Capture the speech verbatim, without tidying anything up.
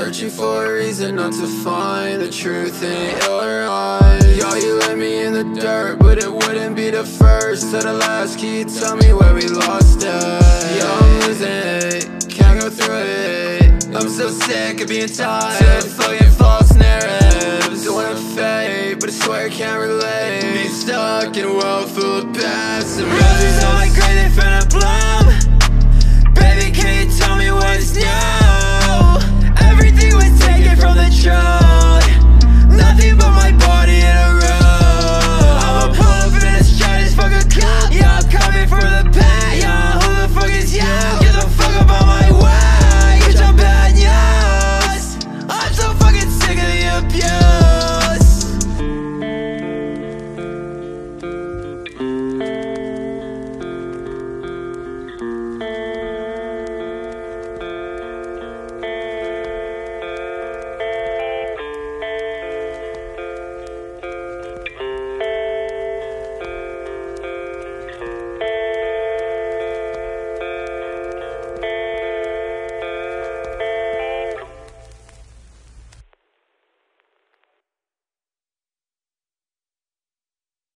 searching for a reason not to find the truth in your eyes. Yo, you left me in the dirt, but it wouldn't be the first to the last. Can you tell me where we lost it? Yo, I'm losing it, can't go through it. I'm so sick of being tied to fucking false narratives. Don't wanna fade, but I swear I can't relate. Being stuck in a world full of pessimism. Roses on my grave, they finna bloom. Baby, can you tell me what is new?